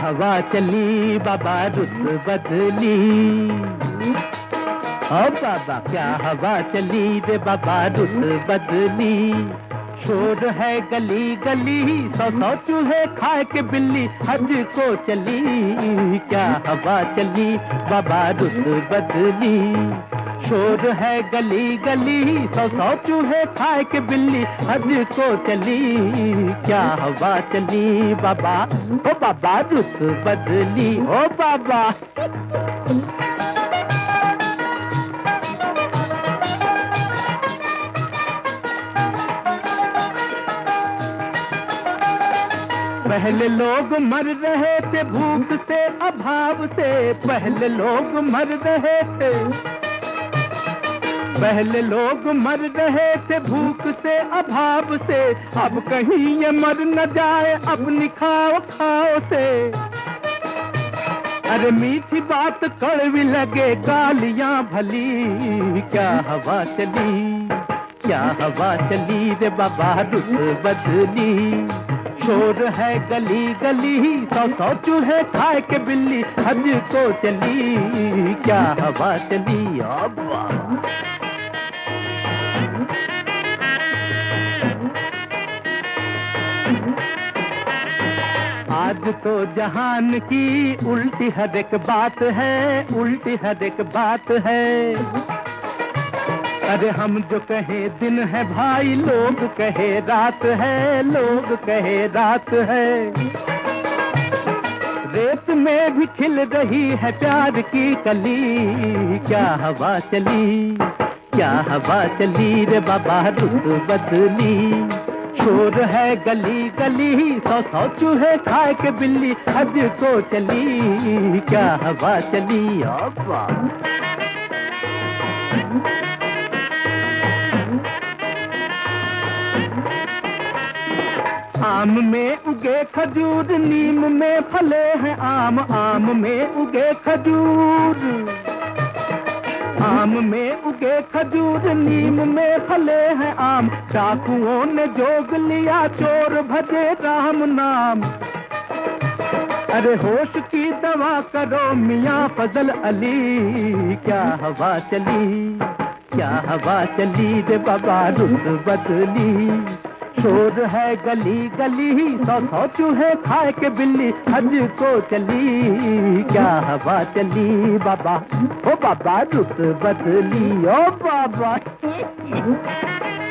हवा चली बाबा रुत बदली। ओ बाबा क्या हवा चली रे बाबा रुत बदली। शोर है गली गली, सौ सौ चूहे खाए के बिल्ली हज को चली। क्या हवा चली बाबा रुत बदली। शोर है गली गली, सौ सौ चूहे खाए के बिल्ली हज को चली। क्या हवा चली बाबा, ओ बाबा रुत बदली। ओ बाबा पहले लोग मर रहे थे भूख से अभाव से। पहले लोग मर रहे थे, पहले लोग मर रहे थे भूख से अभाव से। अब कहीं ये मर न जाए अपनी खाओ खाओ से। अरे मीठी बात कड़वी लगे गालियां भली। क्या हवा चली, क्या हवा चली रे बाबा रुत बदली। शोर है गली गली, सौ सौ चूहे खाए के बिल्ली हज को चली। क्या हवा चली अब्बा। आज तो जहान की उल्टी हर एक बात है, उल्टी हर एक बात है। अरे हम जो कहे दिन है भाई, लोग कहे रात है, लोग कहे रात है। रेत में भी खिल रही है प्यार की कली। क्या हवा चली, क्या हवा चली रे बाबा रुत बदली। शोर है गली गली, सौ सौ चूहे खाए के बिल्ली हज को चली। क्या हवा चली अब्बा। आम में उगे खजूर, नीम में फले हैं आम। आम में उगे खजूर, आम में उगे खजूर, नीम में फले हैं आम। डाकुओं ने जोग लिया चोर भजे राम नाम। अरे होश की दवा करो मियां फजल अली। क्या हवा चली, क्या हवा चली रे बाबा रुत बदली। शोर है गली गली, सौ सौ चूहे खाए के बिल्ली हज को चली। क्या हवा चली बाबा, ओ बाबा रुत बदली। ओ बाबा